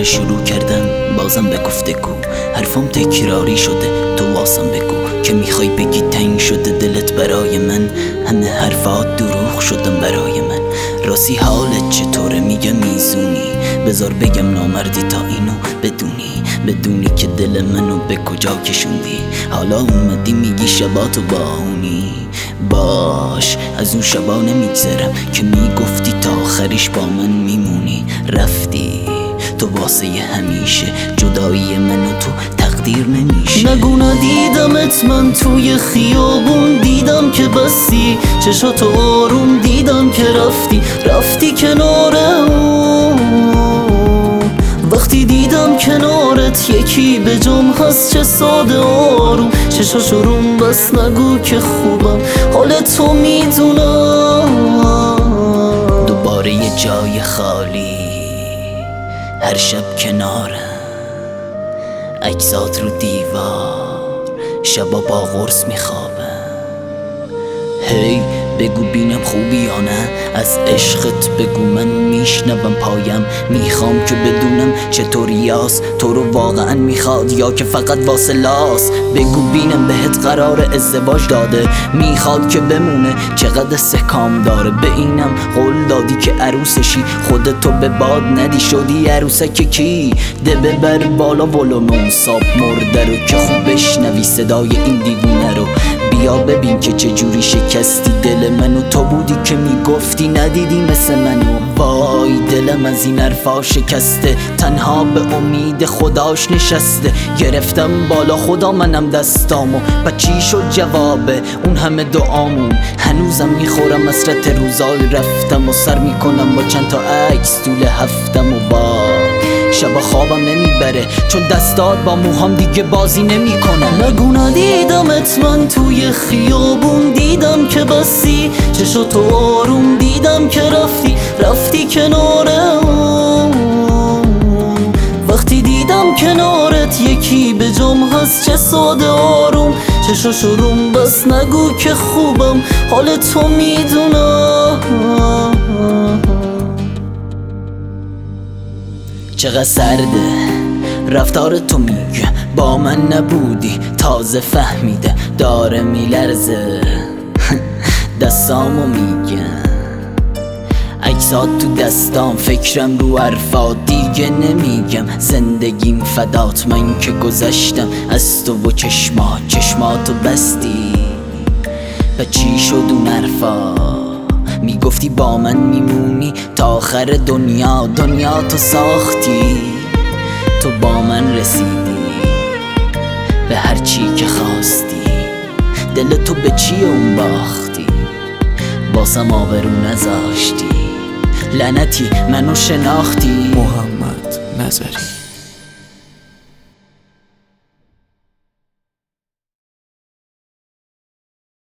شروع کردم بازم به گفتگو، حرفم تکراری شده تو واسم بگو که میخوای بگی تنگ شده دلت برای من، همه حرفات دروغ شدن برای من. راستی حالت چطوره؟ میگم میزونی، بذار بگم نامردی تا اینو بدونی که دل منو به کجا کشوندی. حالا اومدی میگی شباتو باهونی، باش از اون شبا نمیگذرم که میگفتی تا آخرش با من میمونی. رفتی تو واسه همیشه، جدایی من و تو تقدیر نمیشه. نگو ندیدمت من توی خیابون، دیدم که بستی چشاتو آروم، دیدم که رفتی کنارم. وقتی دیدم کنارت یکی به جام هست چه ساده آروم، چشاشو روم بس نگو که خوبم حال تو میدونم. دوباره یه جای خالی، هر شب کنارم، عکسات رو دیوار، شبا با قرص میخوابم. هی بگو بینم خوبی یا نه، از عشقت بگو من میشنوم پایم. میخوام که بدونم چطوریاست، تو رو واقعا میخواد یا که فقط واسه لاس. بگو بینم بهت قرار ازدواج داده، میخواد که بمونه چقدر استحکام داره. به اینم قول دادی که عروسشی، خودتو به باد ندی شدی عروسک کی؟ ده ببر بالا ولوم ساب مرده رو که خوب بشنوی صدای این دیوونه رو. بیا ببین که چجوری شکستی دل منو، تو بودی که میگفتی ندیدی مثل منو. وای دلم از این حرفا شکسته، تنها به امید خداش نشسته. گرفتم بالا خدا منم دستامو، بچی شد جوابه اون همه دعامون. هنوزم میخورم حسرت روزای رفتم و سر میکنم با چند تا عکس طول هفتم. و با شب خوابم نمیبره چون دستات با موهام دیگه بازی نمیکنه. نگو ندیدمت من توی خیابون، دیدم که بستی چشاتو آروم، دیدم که رفتی کنارم. وقتی دیدم کنارت یکی به جام هست چه ساده آروم، چشاشو روم بس نگو که خوبم حال تو میدونم. چقدر سرده رفتار تو، میگه با من نبودی تازه فهمیده، داره میلرزه دستامو میگم، عکسات تو دستام، فکرم رو حرفات دیگه نمیگم. زندگیم فدات من که گذشتم از تو و چشماتو بستی. و چی شد اون حرفا؟ میگفتی با من میمونی تا آخر دنیا تو ساختی. تو با من رسیدی به هر چی که خواستی، دل تو به چی اون باختی؟ واسم آبرو نذاشتی، لعنتی منو شناختی. محمد نظری